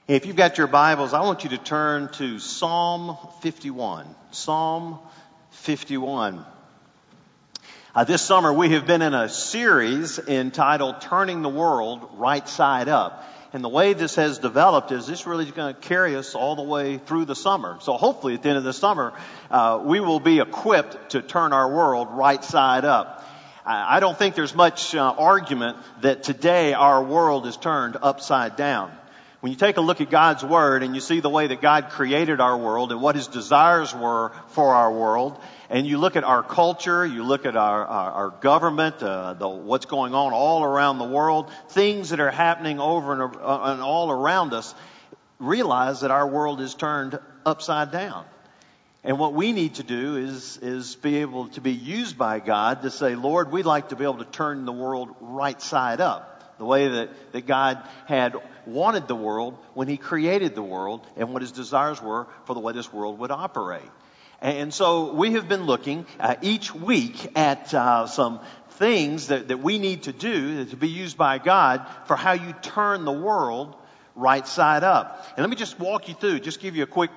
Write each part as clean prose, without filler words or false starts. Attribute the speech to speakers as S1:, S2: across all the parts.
S1: If you've got your Bibles, I want you to turn to Psalm 51. Psalm 51. This summer we have been in a series entitled Turning the World Right Side Up. And the way this has developed is this really is going to carry us all the way through the summer. So hopefully at the end of the summer, we will be equipped to turn our world right side up. I don't think there's much argument that today our world is turned upside down. When you take a look at God's Word and you see the way that God created our world and what His desires were for our world, and you look at our culture, you look at our government, what's going on all around the world, things that are happening over and all around us, realize that our world is turned upside down. And what we need to do is be able to be used by God to say, Lord, we'd like to be able to turn the world right side up. The way that God had wanted the world when He created the world and what His desires were for the way this world would operate. And so we have been looking each week at some things that we need to do to be used by God for how you turn the world right side up. And let me just walk you through, just give you a quick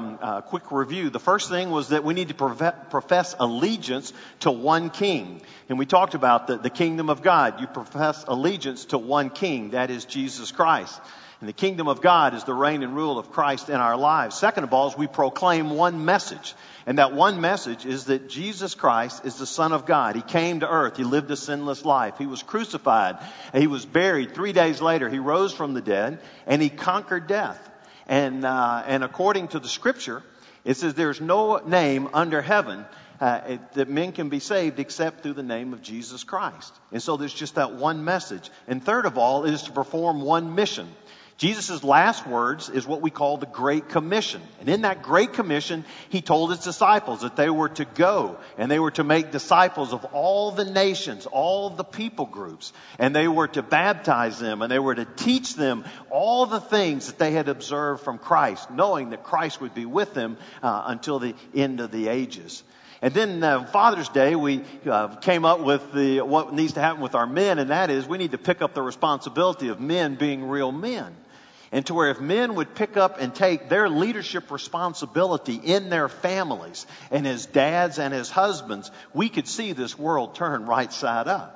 S1: review. The first thing was that we need to profess allegiance to one king. And we talked about the kingdom of God. You profess allegiance to one king, that is Jesus Christ. And the kingdom of God is the reign and rule of Christ in our lives. Second of all is we proclaim one message. And that one message is that Jesus Christ is the Son of God. He came to earth. He lived a sinless life. He was crucified. He was buried. 3 days later, He rose from the dead and He conquered death. And according to the Scripture, it says there's no name under heaven that men can be saved except through the name of Jesus Christ. And so there's just that one message. And third of all is to perform one mission. Jesus' last words is what we call the Great Commission. And in that Great Commission, He told His disciples that they were to go and they were to make disciples of all the nations, all the people groups. And they were to baptize them and they were to teach them all the things that they had observed from Christ, knowing that Christ would be with them until the end of the ages. And then Father's Day, we came up with what needs to happen with our men, and that is we need to pick up the responsibility of men being real men. And to where if men would pick up and take their leadership responsibility in their families and as dads and as husbands, we could see this world turn right side up.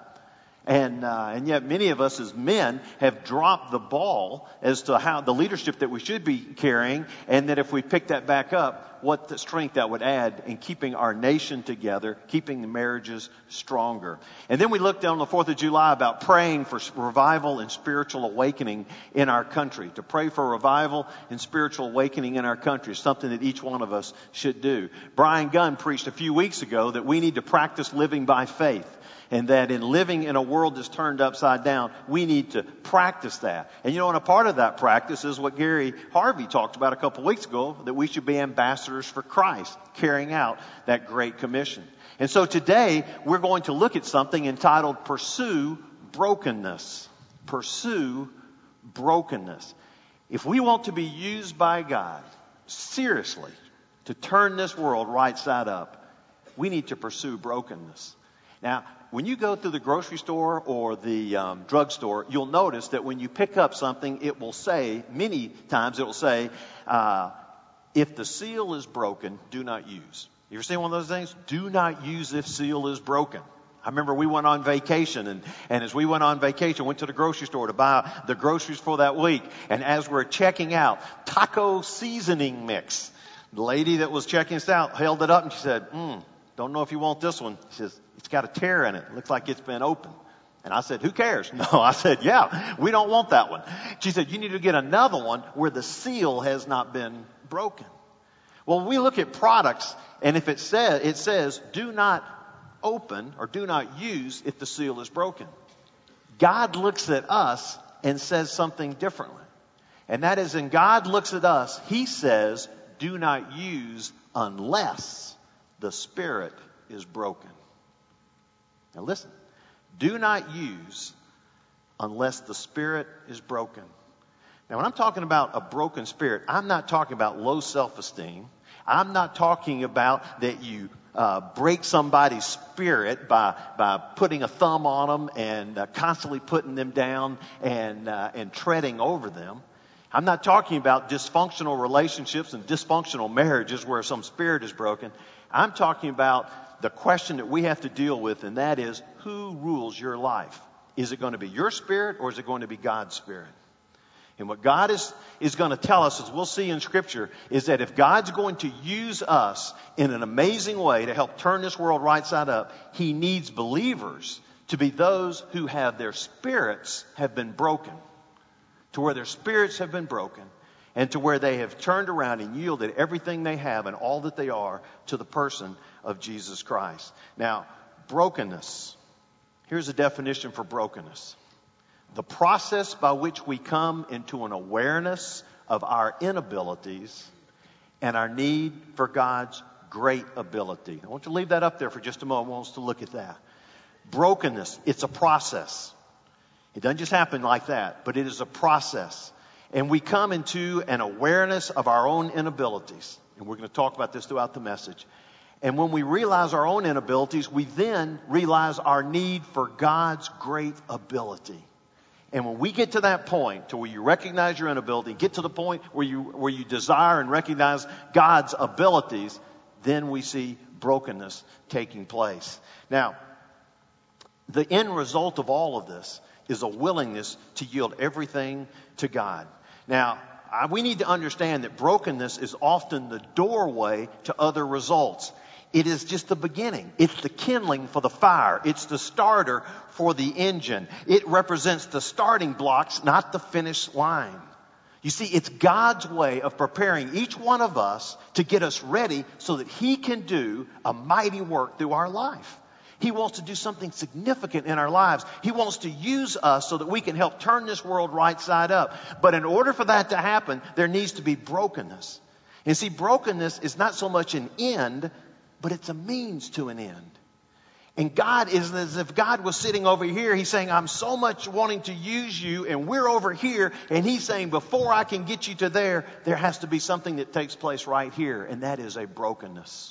S1: And yet many of us as men have dropped the ball as to how the leadership that we should be carrying, and that if we pick that back up, what the strength that would add in keeping our nation together, keeping the marriages stronger. And then we looked on the 4th of July about praying for revival and spiritual awakening in our country. To pray for revival and spiritual awakening in our country is something that each one of us should do. Brian Gunn preached a few weeks ago that we need to practice living by faith. And that in living in a world that's turned upside down, we need to practice that. And you know, and a part of that practice is what Gary Harvey talked about a couple of weeks ago, that we should be ambassadors for Christ, carrying out that Great Commission. And so today, we're going to look at something entitled Pursue Brokenness. Pursue Brokenness. If we want to be used by God, seriously, to turn this world right side up, we need to pursue brokenness. Now, when you go through the grocery store or the drugstore, you'll notice that when you pick up something, it will say, many times it will say, if the seal is broken, do not use. You ever seen one of those things? Do not use if seal is broken. I remember we went on vacation, and as we went on vacation, went to the grocery store to buy the groceries for that week. And as we're checking out, taco seasoning mix. The lady that was checking us out held it up and she said, don't know if you want this one. She says, it's got a tear in it. It looks like it's been opened. And I said, who cares? No, I said, yeah, we don't want that one. She said, you need to get another one where the seal has not been broken. Well, when we look at products, and if it says, do not open or do not use if the seal is broken. God looks at us and says something differently. And that is, when God looks at us, He says, do not use unless the spirit is broken. Now listen, do not use unless the spirit is broken. Now when I'm talking about a broken spirit, I'm not talking about low self-esteem. I'm not talking about that you break somebody's spirit by putting a thumb on them and constantly putting them down and treading over them. I'm not talking about dysfunctional relationships and dysfunctional marriages where some spirit is broken. I'm talking about the question that we have to deal with, and that is, who rules your life? Is it going to be your spirit or is it going to be God's spirit? And what God is going to tell us, as we'll see in Scripture, is that if God's going to use us in an amazing way to help turn this world right side up, He needs believers to be those who have their spirits have been broken. To where their spirits have been broken and to where they have turned around and yielded everything they have and all that they are to the person of Jesus Christ. Now, brokenness. Here's a definition for brokenness. The process by which we come into an awareness of our inabilities and our need for God's great ability. I want you to leave that up there for just a moment. I want us to look at that. Brokenness, it's a process. It doesn't just happen like that, but it is a process. And we come into an awareness of our own inabilities. And we're going to talk about this throughout the message. And when we realize our own inabilities, we then realize our need for God's great ability. And when we get to that point, to where you recognize your inability, get to the point where you desire and recognize God's abilities, then we see brokenness taking place. Now, the end result of all of this is a willingness to yield everything to God. Now, we need to understand that brokenness is often the doorway to other results. It is just the beginning. It's the kindling for the fire. It's the starter for the engine. It represents the starting blocks, not the finish line. You see, it's God's way of preparing each one of us to get us ready so that He can do a mighty work through our life. He wants to do something significant in our lives. He wants to use us so that we can help turn this world right side up. But in order for that to happen, there needs to be brokenness. And see, brokenness is not so much an end, but it's a means to an end. And God is as if God was sitting over here. He's saying, I'm so much wanting to use you, and we're over here. And He's saying, before I can get you to there has to be something that takes place right here, and that is a brokenness.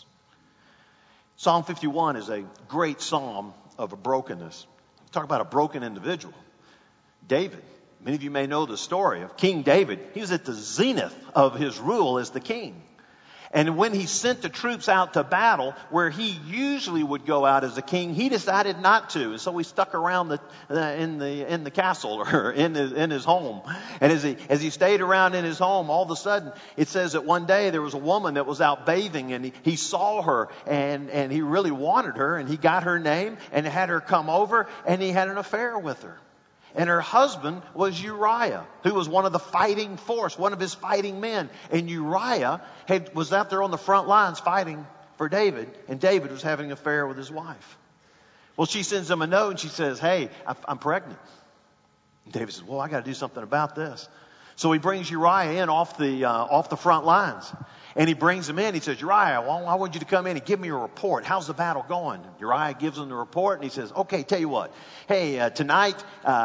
S1: Psalm 51 is a great psalm of a brokenness. Talk about a broken individual. David. Many of you may know the story of King David. He was at the zenith of his rule as the king. And when he sent the troops out to battle, where he usually would go out as a king, he decided not to. And so he stuck around in the castle or in his home. And as he stayed around in his home, all of a sudden, it says that one day there was a woman that was out bathing, and he saw her, and he really wanted her, and he got her name and had her come over, and he had an affair with her. And her husband was Uriah, who was one of the fighting force, one of his fighting men. And Uriah was out there on the front lines fighting for David, and David was having an affair with his wife. Well, she sends him a note, and she says, hey, I'm pregnant. And David says, well, I got to do something about this. So he brings Uriah in off the front lines. And he brings him in. He says, Uriah, well, I want you to come in and give me a report. How's the battle going? Uriah gives him the report, and he says, okay, tell you what. Hey, tonight,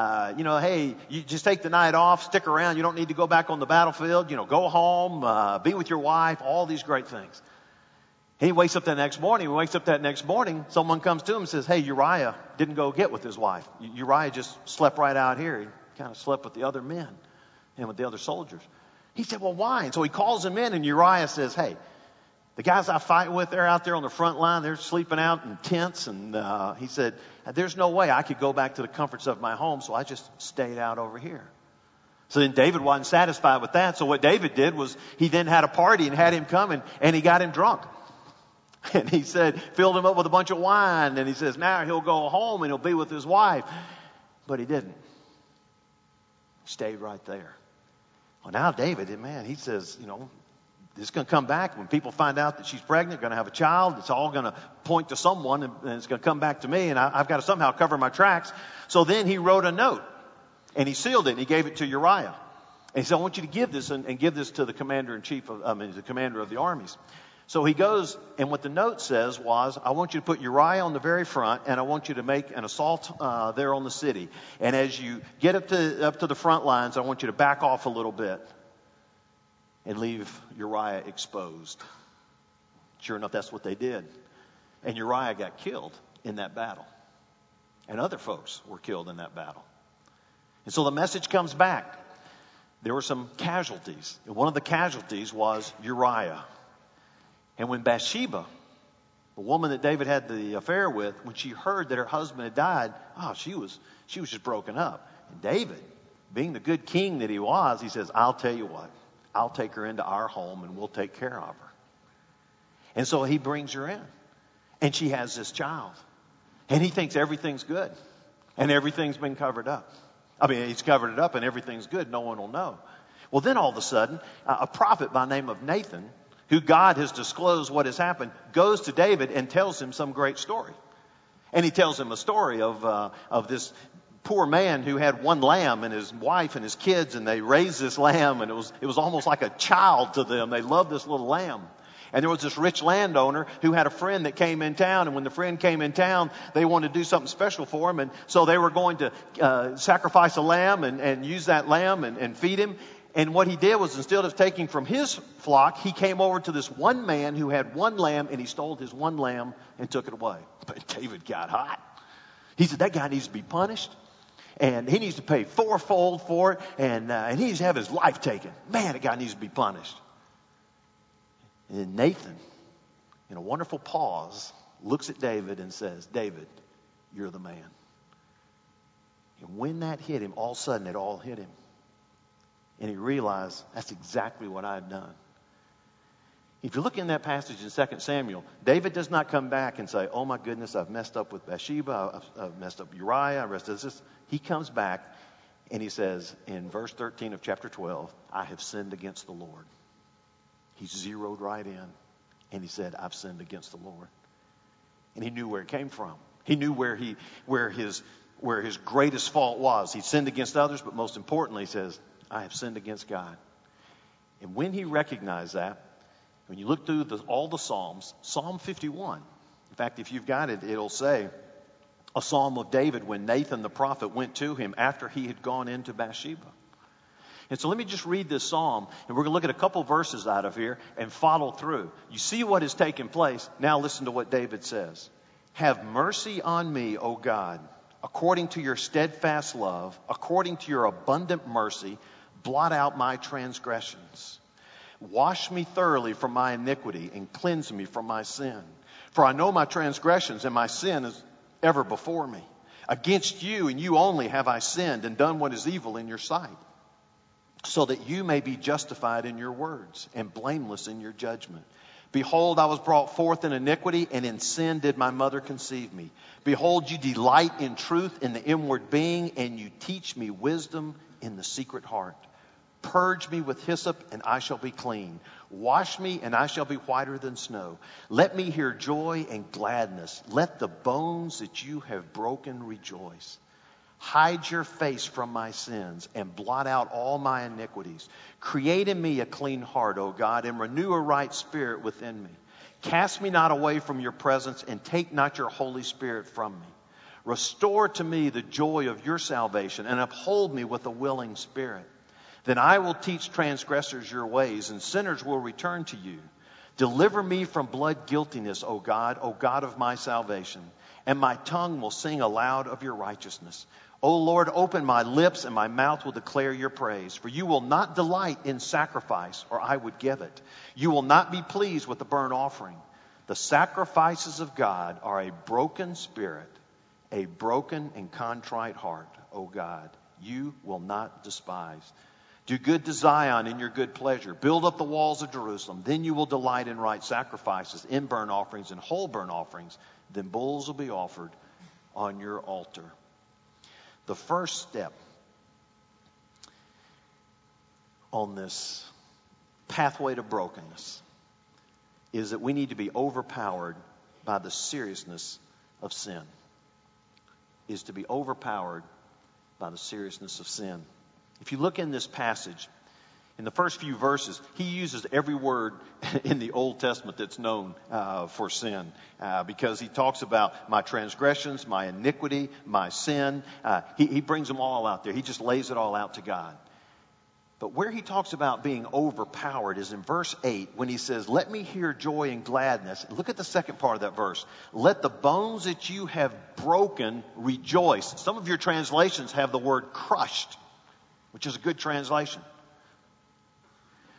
S1: you just take the night off, stick around. You don't need to go back on the battlefield. Go home, be with your wife, all these great things. He wakes up that next morning. Someone comes to him and says, hey, Uriah didn't go get with his wife. Uriah just slept right out here. He kind of slept with the other men and with the other soldiers. He said, well, why? And so he calls him in, and Uriah says, hey, the guys I fight with, they're out there on the front line. They're sleeping out in tents. And he said, there's no way I could go back to the comforts of my home, so I just stayed out over here. So then David wasn't satisfied with that. So what David did was he then had a party and had him come, and he got him drunk. And he said, filled him up with a bunch of wine. And he says, now he'll go home and he'll be with his wife. But he didn't. He stayed right there. Well, now David, man, he says, this is going to come back. When people find out that she's pregnant, going to have a child, it's all going to point to someone, and it's going to come back to me, and I've got to somehow cover my tracks. So then he wrote a note, and he sealed it, and he gave it to Uriah. And he said, I want you to give this, and give this to the the commander of the armies. So he goes, and what the note says was, I want you to put Uriah on the very front, and I want you to make an assault there on the city. And as you get up to the front lines, I want you to back off a little bit and leave Uriah exposed. Sure enough, that's what they did. And Uriah got killed in that battle. And other folks were killed in that battle. And so the message comes back. there were some casualties. And one of the casualties was Uriah. And when Bathsheba, the woman that David had the affair with, when she heard that her husband had died, she was just broken up. And David, being the good king that he was, he says, I'll tell you what, I'll take her into our home and we'll take care of her. And so he brings her in. And she has this child. And he thinks everything's good. And everything's been covered up. He's covered it up and everything's good. No one will know. Well, then all of a sudden, a prophet by the name of Nathan, who God has disclosed what has happened, goes to David and tells him some great story. And he tells him a story of this poor man who had one lamb and his wife and his kids, and they raised this lamb, and it was almost like a child to them. They loved this little lamb. And there was this rich landowner who had a friend that came in town. And when the friend came in town, they wanted to do something special for him. And so they were going to sacrifice a lamb and use that lamb and feed him. And what he did was, instead of taking from his flock, he came over to this one man who had one lamb, and he stole his one lamb and took it away. But David got hot. He said, that guy needs to be punished. And he needs to pay fourfold for it. And he needs to have his life taken. Man, that guy needs to be punished. And then Nathan, in a wonderful pause, looks at David and says, David, you're the man. And when that hit him, all of a sudden it all hit him. And he realized that's exactly what I had done. If you look in that passage in 2 Samuel, David does not come back and say, oh my goodness, I've messed up with Bathsheba, I've messed up Uriah, He comes back and he says in verse 13 of chapter 12, I have sinned against the Lord. He zeroed right in and he said, I've sinned against the Lord. And he knew where it came from. He knew where his greatest fault was. He sinned against others, but most importantly, he says, I have sinned against God. And when he recognized that, when you look through all the Psalms, Psalm 51, in fact, if you've got it, it'll say a Psalm of David when Nathan the prophet went to him after he had gone into Bathsheba. And so let me just read this psalm, and we're going to look at a couple verses out of here and follow through. You see what has taken place. Now listen to what David says. Have mercy on me, O God, according to your steadfast love, according to your abundant mercy, blot out my transgressions. Wash me thoroughly from my iniquity and cleanse me from my sin. For I know my transgressions, and my sin is ever before me. Against you and you only have I sinned and done what is evil in your sight, so that you may be justified in your words and blameless in your judgment. Behold, I was brought forth in iniquity, and in sin did my mother conceive me. Behold, you delight in truth in the inward being, and you teach me wisdom in the secret heart. Purge me with hyssop, and I shall be clean. Wash me, and I shall be whiter than snow. Let me hear joy and gladness. Let the bones that you have broken rejoice. Hide your face from my sins and blot out all my iniquities. Create in me a clean heart, O God, and renew a right spirit within me. Cast me not away from your presence, and take not your Holy Spirit from me. Restore to me the joy of your salvation, and uphold me with a willing spirit. Then I will teach transgressors your ways, and sinners will return to you. Deliver me from blood guiltiness, O God of my salvation, and my tongue will sing aloud of your righteousness. O Lord, open my lips, and my mouth will declare your praise. For you will not delight in sacrifice, or I would give it. You will not be pleased with the burnt offering. The sacrifices of God are a broken spirit, a broken and contrite heart, O God, you will not despise. Do good to Zion in your good pleasure. Build up the walls of Jerusalem. Then you will delight in right sacrifices, in burnt offerings and whole burnt offerings. Then bulls will be offered on your altar. The first step on this pathway to brokenness is that we need to be overpowered by the seriousness of sin. Is to be overpowered by the seriousness of sin. If you look in this passage, in the first few verses, he uses every word in the Old Testament that's known for sin, because he talks about my transgressions, my iniquity, my sin. He brings them all out there. He just lays it all out to God. But where he talks about being overpowered is in verse 8 when he says, let me hear joy and gladness. Look at the second part of that verse. Let the bones that you have broken rejoice. Some of your translations have the word crushed, which is a good translation.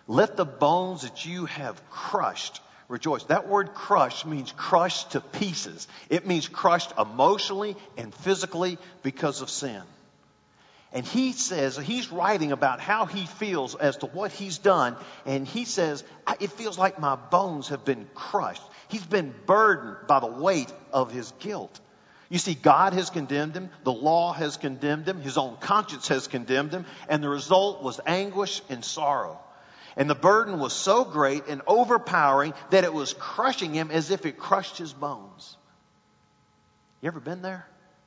S1: Let the bones that you have crushed rejoice. That word crush means crushed to pieces. It means crushed emotionally and physically because of sin. And he says, he's writing about how he feels as to what he's done. And he says, it feels like my bones have been crushed. He's been burdened by the weight of his guilt. You see, God has condemned him. The law has condemned him. His own conscience has condemned him. And the result was anguish and sorrow. And the burden was so great and overpowering that it was crushing him as if it crushed his bones. You ever been there?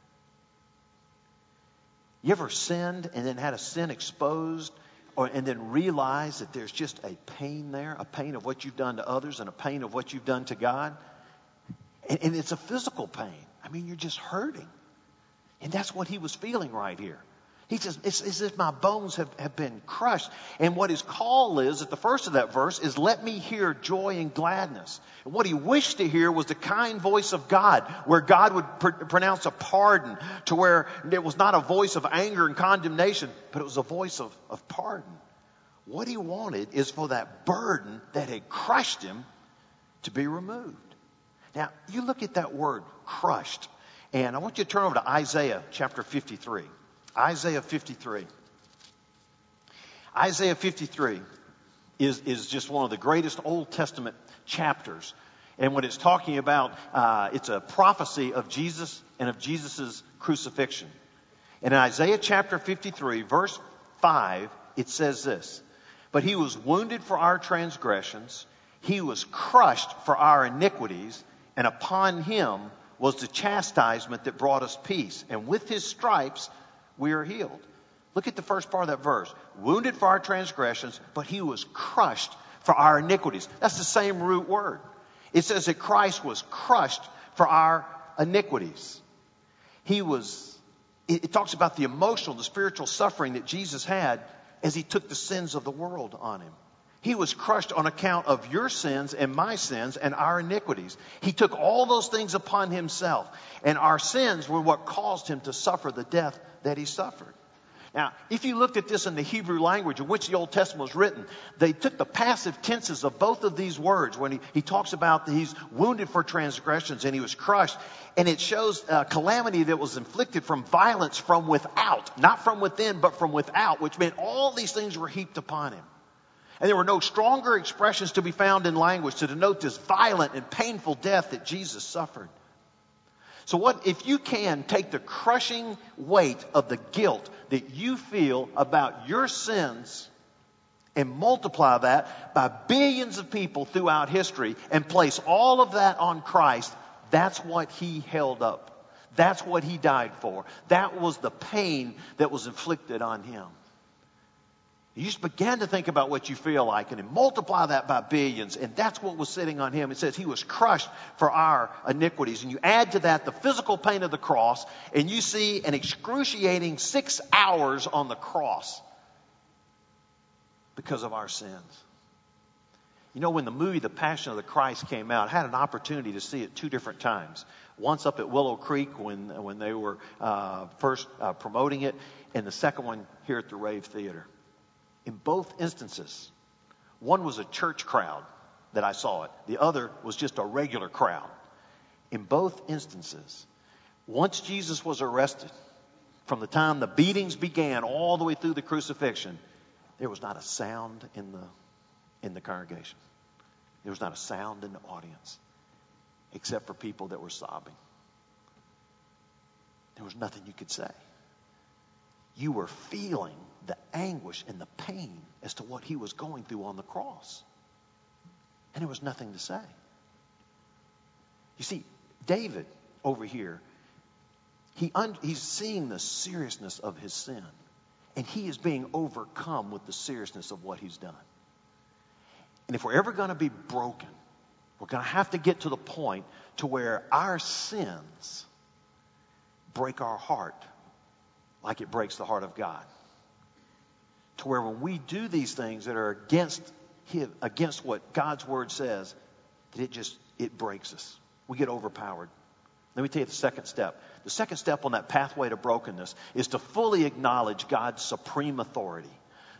S1: You ever sinned and then had a sin exposed and then realized that there's just a pain there, a pain of what you've done to others and a pain of what you've done to God? And it's a physical pain. I mean, you're just hurting. And that's what he was feeling right here. He says, it's as if my bones have been crushed. And what his call is, at the first of that verse, is let me hear joy and gladness. And what he wished to hear was the kind voice of God, where God would pronounce a pardon, to where it was not a voice of anger and condemnation, but it was a voice of pardon. What he wanted is for that burden that had crushed him to be removed. Now, you look at that word, crushed, and I want you to turn over to Isaiah chapter 53. Isaiah 53. Isaiah 53 is just one of the greatest Old Testament chapters. And what it's talking about, it's a prophecy of Jesus and of Jesus' crucifixion. And in Isaiah chapter 53, verse 5, it says this: "But he was wounded for our transgressions, he was crushed for our iniquities, and upon him was the chastisement that brought us peace. And with his stripes we are healed." Look at the first part of that verse. Wounded for our transgressions, but he was crushed for our iniquities. That's the same root word. It says that Christ was crushed for our iniquities. It talks about the emotional, the spiritual suffering that Jesus had as he took the sins of the world on him. He was crushed on account of your sins and my sins and our iniquities. He took all those things upon himself. And our sins were what caused him to suffer the death that he suffered. Now, if you looked at this in the Hebrew language in which the Old Testament was written, they took the passive tenses of both of these words when he talks about that he's wounded for transgressions and he was crushed. And it shows calamity that was inflicted from violence from without, not from within, but from without, which meant all these things were heaped upon him. And there were no stronger expressions to be found in language to denote this violent and painful death that Jesus suffered. So what if you can take the crushing weight of the guilt that you feel about your sins and multiply that by billions of people throughout history and place all of that on Christ, that's what he held up. That's what he died for. That was the pain that was inflicted on him. You just began to think about what you feel like and then multiply that by billions. And that's what was sitting on him. It says he was crushed for our iniquities. And you add to that the physical pain of the cross, and you see an excruciating 6 hours on the cross because of our sins. You know, when the movie The Passion of the Christ came out, I had an opportunity to see it 2 different times. Once up at Willow Creek when they were first promoting it, and the second one here at the Rave Theater. In both instances, one was a church crowd that I saw it. The other was just a regular crowd. In both instances, once Jesus was arrested, from the time the beatings began all the way through the crucifixion, there was not a sound in the congregation. There was not a sound in the audience, except for people that were sobbing. There was nothing you could say. You were feeling the anguish and the pain as to what he was going through on the cross. And there was nothing to say. You see, David over here, he's seeing the seriousness of his sin. And he is being overcome with the seriousness of what he's done. And if we're ever going to be broken, we're going to have to get to the point to where our sins break our heart like it breaks the heart of God. To where when we do these things that are against what God's word says, that it breaks us. We get overpowered. Let me tell you the second step. The second step on that pathway to brokenness is to fully acknowledge God's supreme authority.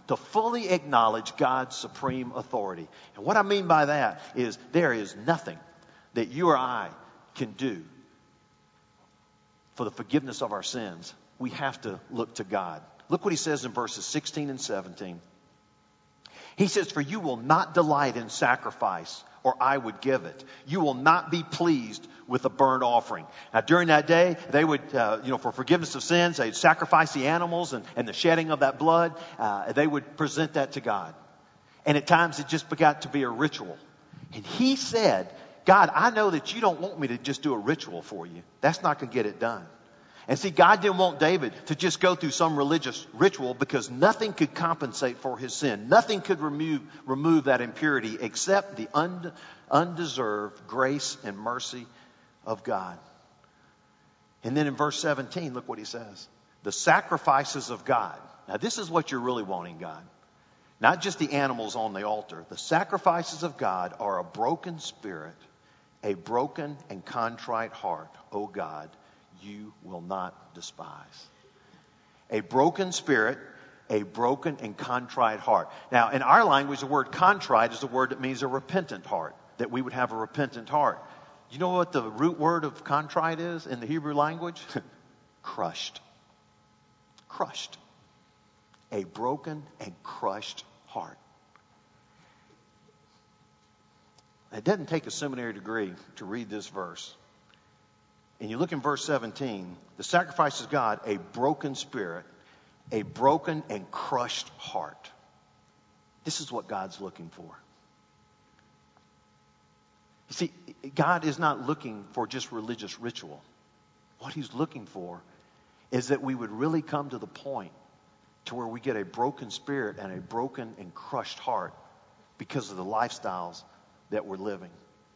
S1: to fully acknowledge God's supreme authority. And what I mean by that is there is nothing that you or I can do for the forgiveness of our sins. We have to look to God. Look what he says in verses 16 and 17. He says, for you will not delight in sacrifice, or I would give it. You will not be pleased with a burnt offering. Now, during that day, they would, for forgiveness of sins, they'd sacrifice the animals and the shedding of that blood. They would present that to God. And at times, it just got to be a ritual. And he said, God, I know that you don't want me to just do a ritual for you. That's not going to get it done. And see, God didn't want David to just go through some religious ritual because nothing could compensate for his sin. Nothing could remove that impurity except the undeserved grace and mercy of God. And then in verse 17, look what he says. The sacrifices of God. Now, this is what you're really wanting, God. Not just the animals on the altar. The sacrifices of God are a broken spirit, a broken and contrite heart, O God, you will not despise. A broken spirit, a broken and contrite heart. Now, in our language, the word contrite is a word that means a repentant heart, that we would have a repentant heart. You know what the root word of contrite is in the Hebrew language? Crushed. Crushed. A broken and crushed heart. It doesn't take a seminary degree to read this verse. And you look in verse 17, the sacrifice of God, a broken spirit, a broken and crushed heart. This is what God's looking for. You see, God is not looking for just religious ritual. What he's looking for is that we would really come to the point to where we get a broken spirit and a broken and crushed heart because of the lifestyles that we're living.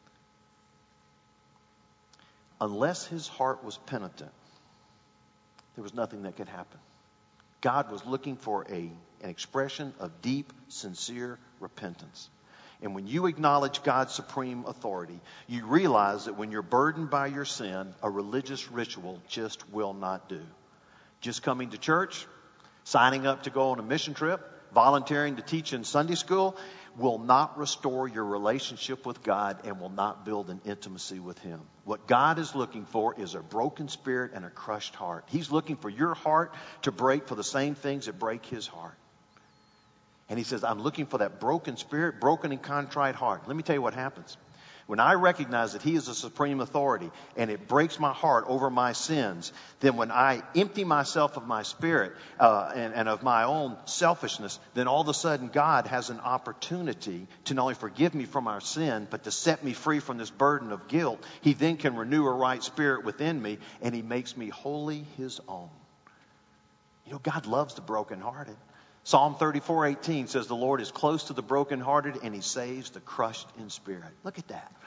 S1: Unless his heart was penitent, there was nothing that could happen. God was looking for an expression of deep, sincere repentance. And when you acknowledge God's supreme authority, you realize that when you're burdened by your sin, a religious ritual just will not do. Just coming to church, signing up to go on a mission trip, volunteering to teach in Sunday school will not restore your relationship with God and will not build an intimacy with him. What God is looking for is a broken spirit and a crushed heart. He's looking for your heart to break for the same things that break his heart. And he says, I'm looking for that broken spirit, broken and contrite heart. Let me tell you what happens. When I recognize that he is the supreme authority and it breaks my heart over my sins, then when I empty myself of my spirit and of my own selfishness, then all of a sudden God has an opportunity to not only forgive me from our sin, but to set me free from this burden of guilt. He then can renew a right spirit within me and he makes me wholly his own. You know, God loves the brokenhearted. Psalm 34:18 says the Lord is close to the brokenhearted and he saves the crushed in spirit. Look at that.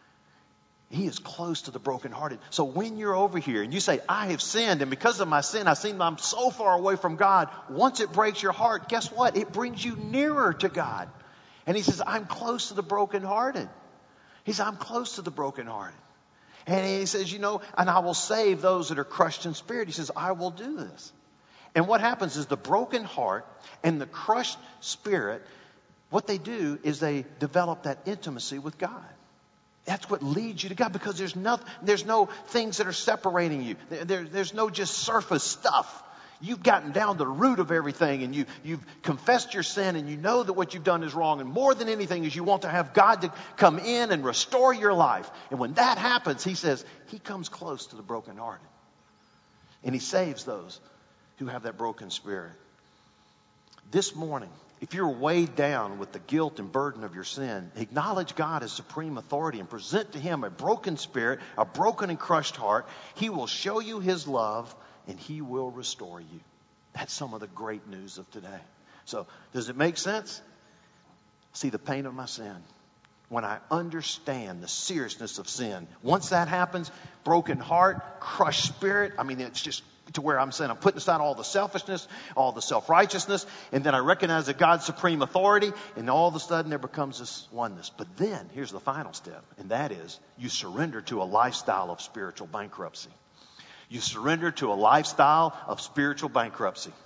S1: He is close to the brokenhearted. So when you're over here and you say, I have sinned, and because of my sin, I seem I'm so far away from God. Once it breaks your heart, guess what? It brings you nearer to God. And he says, I'm close to the brokenhearted. He says, I'm close to the brokenhearted. And he says, and I will save those that are crushed in spirit. He says, I will do this. And what happens is the broken heart and the crushed spirit, what they do is they develop that intimacy with God. That's what leads you to God, because there's no things that are separating you. There's no just surface stuff. You've gotten down to the root of everything, and you've confessed your sin, and you know that what you've done is wrong. And more than anything is you want to have God to come in and restore your life. And when that happens, he says, he comes close to the brokenhearted. And he saves those who have that broken spirit. This morning, if you're weighed down with the guilt and burden of your sin, acknowledge God as supreme authority and present to him a broken spirit, a broken and crushed heart. He will show you his love and he will restore you. That's some of the great news of today. So, does it make sense? See the pain of my sin. When I understand the seriousness of sin, once that happens, broken heart, crushed spirit, it's just to where I'm saying I'm putting aside all the selfishness, all the self-righteousness, and then I recognize that God's supreme authority, and all of a sudden there becomes this oneness. But then, here's the final step, and that is you surrender to a lifestyle of spiritual bankruptcy. You surrender to a lifestyle of spiritual bankruptcy.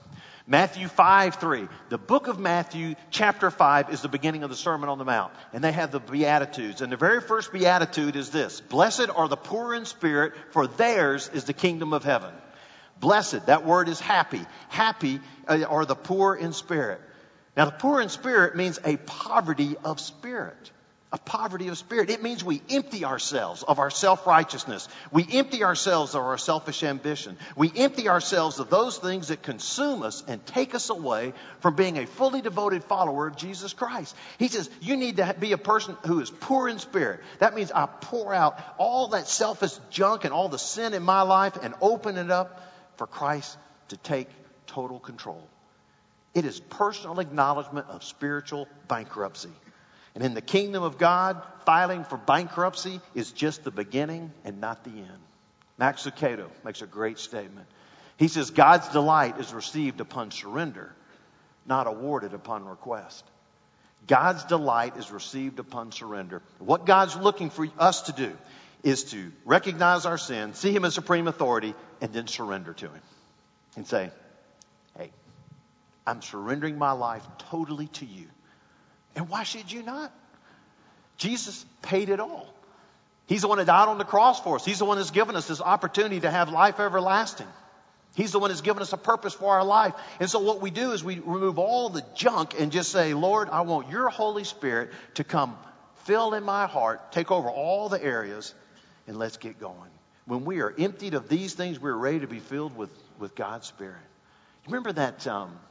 S1: Matthew 5:3. The book of Matthew, chapter 5, is the beginning of the Sermon on the Mount. And they have the Beatitudes. And the very first Beatitude is this: Blessed are the poor in spirit, for theirs is the kingdom of heaven. Blessed, that word is happy. Happy are the poor in spirit. Now, the poor in spirit means a poverty of spirit. A poverty of spirit. It means we empty ourselves of our self-righteousness. We empty ourselves of our selfish ambition. We empty ourselves of those things that consume us and take us away from being a fully devoted follower of Jesus Christ. He says, you need to be a person who is poor in spirit. That means I pour out all that selfish junk and all the sin in my life and open it up for Christ to take total control. It is personal acknowledgement of spiritual bankruptcy. And in the kingdom of God, filing for bankruptcy is just the beginning and not the end. Max Lucado makes a great statement. He says, God's delight is received upon surrender, not awarded upon request. God's delight is received upon surrender. What God's looking for us to do is to recognize our sin, see Him as supreme authority, and then surrender to Him. And say, hey, I'm surrendering my life totally to you. And why should you not? Jesus paid it all. He's the one that died on the cross for us. He's the one that's given us this opportunity to have life everlasting. He's the one that's given us a purpose for our life. And so what we do is we remove all the junk and just say, Lord, I want your Holy Spirit to come fill in my heart, take over all the areas, and let's get going. When we are emptied of these things, we're ready to be filled with God's Spirit. You remember that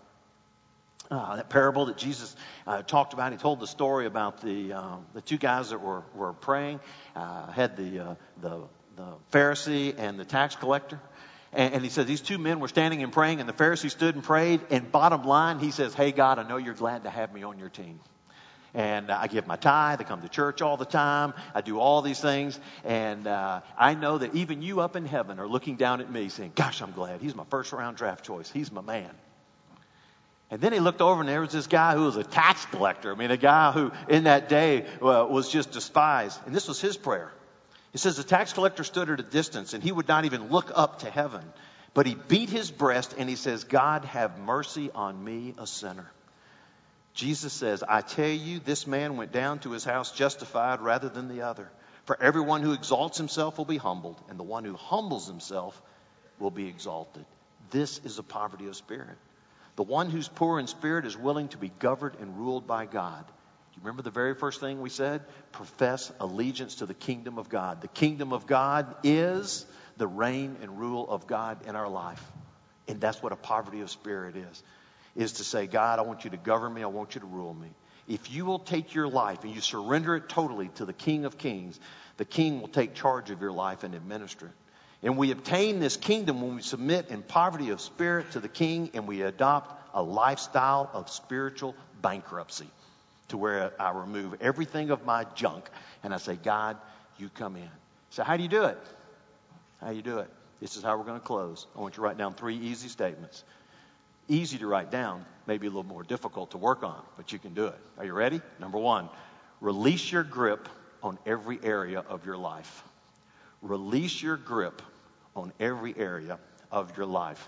S1: parable that Jesus talked about? He told the story about the two guys that were praying. Had the Pharisee and the tax collector. And he said these two men were standing and praying, and the Pharisee stood and prayed. And bottom line, he says, hey, God, I know you're glad to have me on your team. And I give my tithe. I come to church all the time. I do all these things. And I know that even you up in heaven are looking down at me saying, gosh, I'm glad. He's my first round draft choice. He's my man. And then he looked over and there was this guy who was a tax collector. I mean, a guy who in that day was just despised. And this was his prayer. It says the tax collector stood at a distance and he would not even look up to heaven. But he beat his breast and he says, God, have mercy on me, a sinner. Jesus says, I tell you, this man went down to his house justified rather than the other. For everyone who exalts himself will be humbled, and the one who humbles himself will be exalted. This is a poverty of spirit. The one who's poor in spirit is willing to be governed and ruled by God. You remember the very first thing we said? Profess allegiance to the kingdom of God. The kingdom of God is the reign and rule of God in our life. And that's what a poverty of spirit is to say, God, I want you to govern me. I want you to rule me. If you will take your life and you surrender it totally to the King of Kings, the King will take charge of your life and administer it. And we obtain this kingdom when we submit in poverty of spirit to the King and we adopt a lifestyle of spiritual bankruptcy to where I remove everything of my junk and I say, God, you come in. So how do you do it? How do you do it? This is how we're going to close. I want you to write down 3 easy statements. Easy to write down, maybe a little more difficult to work on, but you can do it. Are you ready? Number 1, release your grip on every area of your life. Release your grip on every area of your life.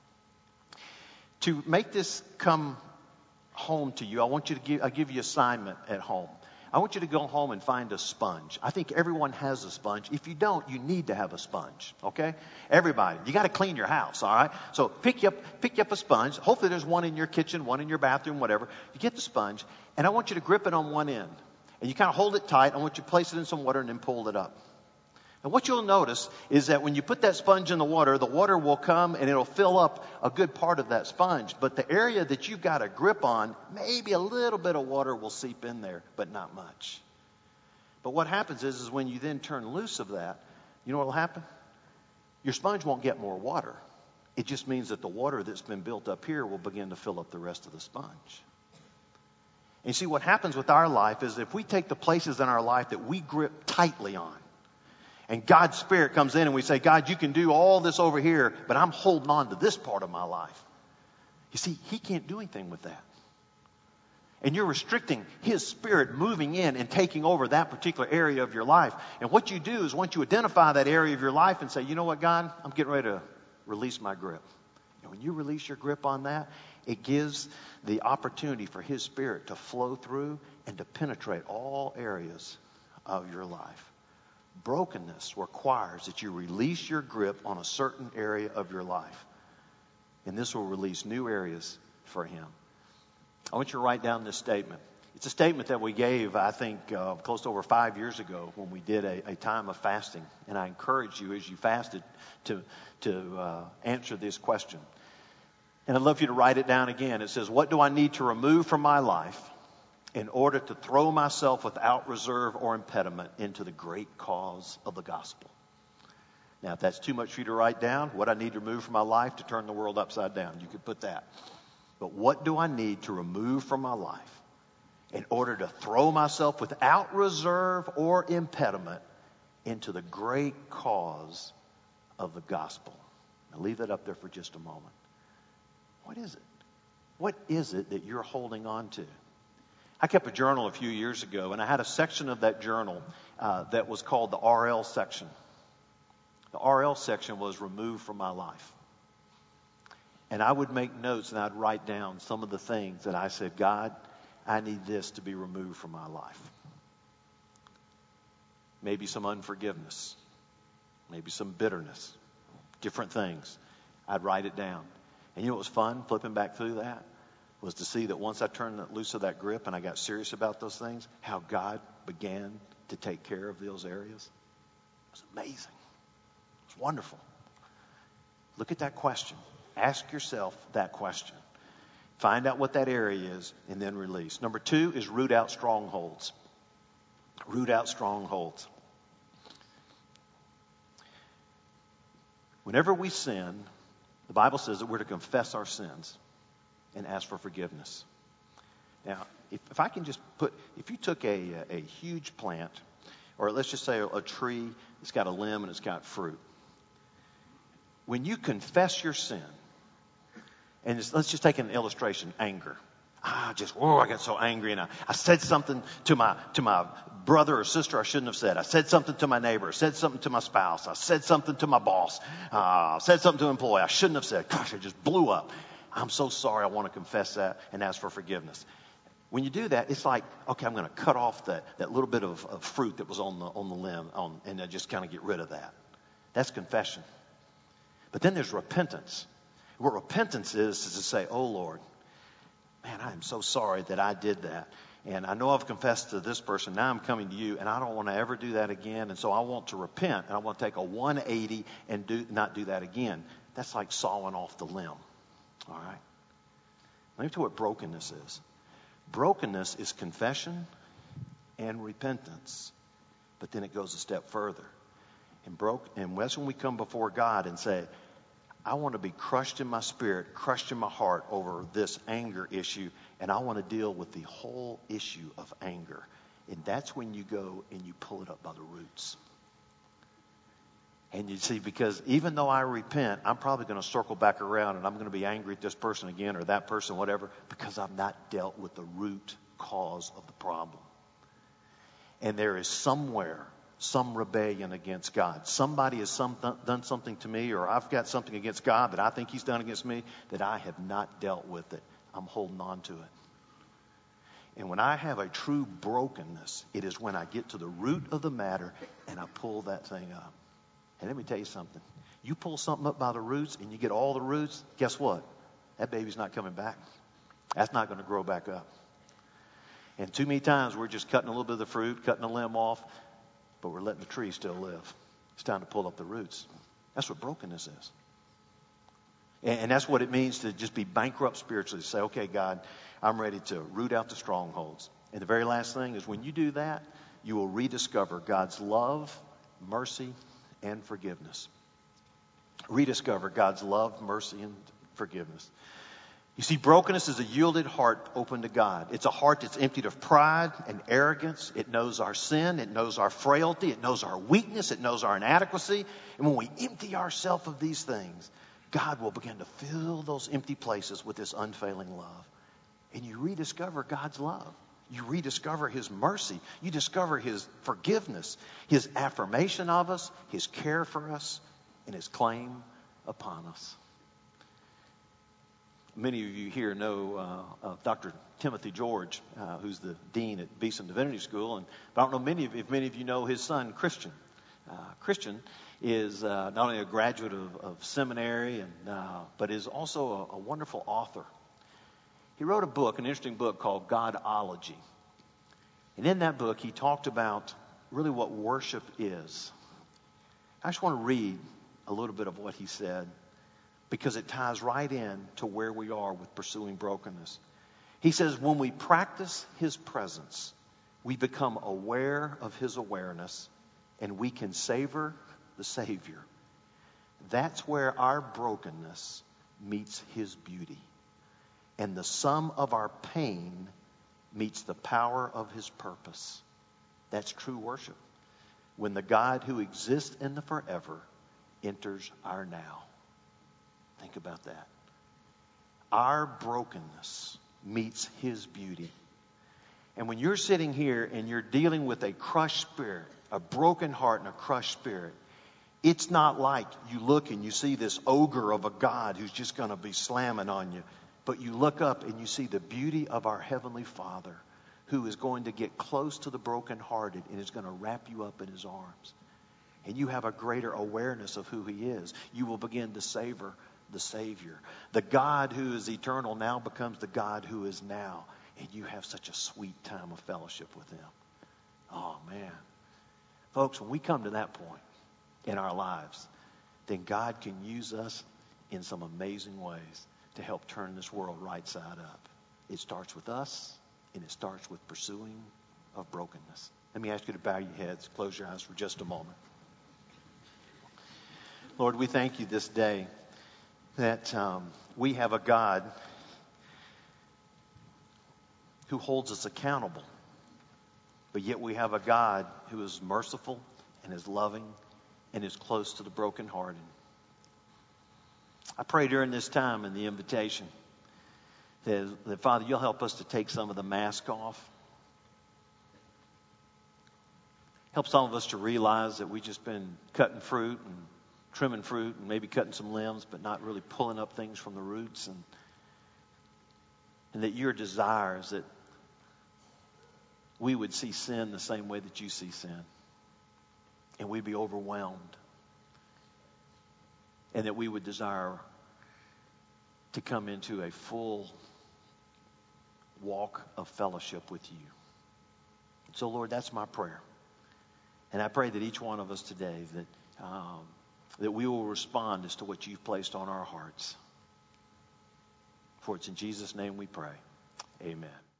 S1: To make this come home to you, I'll give you an assignment at home. I want you to go home and find a sponge. I think everyone has a sponge. If you don't, you need to have a sponge, okay? Everybody. You got to clean your house, all right? So pick you up a sponge. Hopefully there's one in your kitchen, one in your bathroom, whatever. You get the sponge, and I want you to grip it on one end. And you kind of hold it tight. I want you to place it in some water and then pull it up. And what you'll notice is that when you put that sponge in the water will come and it'll fill up a good part of that sponge. But the area that you've got a grip on, maybe a little bit of water will seep in there, but not much. But what happens is when you then turn loose of that, you know what will happen? Your sponge won't get more water. It just means that the water that's been built up here will begin to fill up the rest of the sponge. And you see, what happens with our life is if we take the places in our life that we grip tightly on, and God's Spirit comes in and we say, God, you can do all this over here, but I'm holding on to this part of my life. You see, He can't do anything with that. And you're restricting His Spirit moving in and taking over that particular area of your life. And what you do is once you identify that area of your life and say, you know what, God, I'm getting ready to release my grip. And when you release your grip on that, It gives the opportunity for His Spirit to flow through and to penetrate all areas of your life. Brokenness requires that you release your grip on a certain area of your life. And this will release new areas for Him. I want you to write down this statement. It's a statement that we gave, I think, close to over 5 years ago when we did a time of fasting. And I encourage you as you fasted to answer this question. And I'd love for you to write it down again. It says, what do I need to remove from my life in order to throw myself without reserve or impediment into the great cause of the gospel? Now, if that's too much for you to write down, what I need to remove from my life to turn the world upside down, you could put that. But what do I need to remove from my life in order to throw myself without reserve or impediment into the great cause of the gospel? Now, leave that up there for just a moment. What is it? What is it that you're holding on to? I kept a journal a few years ago, and I had a section of that journal that was called the RL section. The RL section was removed from my life. And I would make notes and I'd write down some of the things that I said, God, I need this to be removed from my life. Maybe some unforgiveness. Maybe some bitterness. Different things. I'd write it down. And you know what was fun, flipping back through that, was to see that once I turned loose of that grip and I got serious about those things, how God began to take care of those areas. It was amazing. It was wonderful. Look at that question. Ask yourself that question. Find out what that area is and then release. Number 2 is root out strongholds. Root out strongholds. Whenever we sin, the Bible says that we're to confess our sins and ask for forgiveness. Now, if I can just if you took a huge plant, or let's just say a tree that's got a limb and it's got fruit. When you confess your sin, and let's just take an illustration, anger. I got so angry and I said something to my brother or sister I shouldn't have said. I said something to my neighbor. I said something to my spouse. I said something to my boss. I said something to an employee I shouldn't have said. Gosh, I just blew up. I'm so sorry. I want to confess that and ask for forgiveness. When you do that, it's like, okay, I'm going to cut off that little bit of fruit that was on the limb and just kind of get rid of that. That's confession. But then there's repentance. What repentance is to say, oh Lord, man, I am so sorry that I did that. And I know I've confessed to this person. Now I'm coming to you, and I don't want to ever do that again. And so I want to repent, and I want to take a 180 and not do that again. That's like sawing off the limb. All right? Let me tell you what brokenness is. Brokenness is confession and repentance. But then it goes a step further. And that's when we come before God and say, I want to be crushed in my spirit, crushed in my heart over this anger issue, and I want to deal with the whole issue of anger. And that's when you go and you pull it up by the roots. And you see, because even though I repent, I'm probably going to circle back around and I'm going to be angry at this person again or that person, whatever, because I've not dealt with the root cause of the problem. And there is somewhere some rebellion against God. Somebody has done something to me, or I've got something against God that I think He's done against me that I have not dealt with it. I'm holding on to it. And when I have a true brokenness, it is when I get to the root of the matter and I pull that thing up. And let me tell you something. You pull something up by the roots and you get all the roots, guess what? That baby's not coming back. That's not going to grow back up. And too many times we're just cutting a little bit of the fruit, cutting the limb off, but we're letting the tree still live. It's time to pull up the roots. That's what brokenness is. And that's what it means to just be bankrupt spiritually. To say, okay, God, I'm ready to root out the strongholds. And the very last thing is when you do that, you will rediscover God's love, mercy, and forgiveness. Rediscover God's love, mercy, and forgiveness. You see, brokenness is a yielded heart open to God. It's a heart that's emptied of pride and arrogance. It knows our sin. It knows our frailty. It knows our weakness. It knows our inadequacy. And when we empty ourselves of these things, God will begin to fill those empty places with His unfailing love. And you rediscover God's love. You rediscover His mercy. You discover His forgiveness, His affirmation of us, His care for us, and His claim upon us. Many of you here know of Dr. Timothy George, who's the dean at Beeson Divinity School, and I don't know if many of you know his son, Christian. Christian is not only a graduate of seminary, but is also a wonderful author. He wrote a book, an interesting book called Godology. And in that book, he talked about really what worship is. I just want to read a little bit of what he said, because it ties right in to where we are with pursuing brokenness. He says, when we practice his presence, we become aware of his awareness, and we can savor the Savior. That's where our brokenness meets his beauty. And the sum of our pain meets the power of his purpose. That's true worship. When the God who exists in the forever enters our now. Think about that. Our brokenness meets his beauty. And when you're sitting here and you're dealing with a crushed spirit, a broken heart and a crushed spirit, it's not like you look and you see this ogre of a God who's just going to be slamming on you. But you look up and you see the beauty of our Heavenly Father, who is going to get close to the brokenhearted and is going to wrap you up in his arms. And you have a greater awareness of who he is. You will begin to savor the Savior. The God who is eternal now becomes the God who is now. And you have such a sweet time of fellowship with him. Oh, man. Folks, when we come to that point in our lives, then God can use us in some amazing ways to help turn this world right side up. It starts with us, and it starts with pursuing of brokenness. Let me ask you to bow your heads, close your eyes for just a moment. Lord, we thank you this day that we have a God who holds us accountable, but yet we have a God who is merciful and is loving and is close to the brokenhearted. I pray during this time in the invitation that Father, you'll help us to take some of the mask off. Help some of us to realize that we've just been cutting fruit and trimming fruit and maybe cutting some limbs, but not really pulling up things from the roots. And that your desire is that we would see sin the same way that you see sin. And we'd be overwhelmed. And that we would desire to come into a full walk of fellowship with you. So, Lord, that's my prayer. And I pray that each one of us today, that we will respond as to what you've placed on our hearts. For it's in Jesus' name we pray. Amen.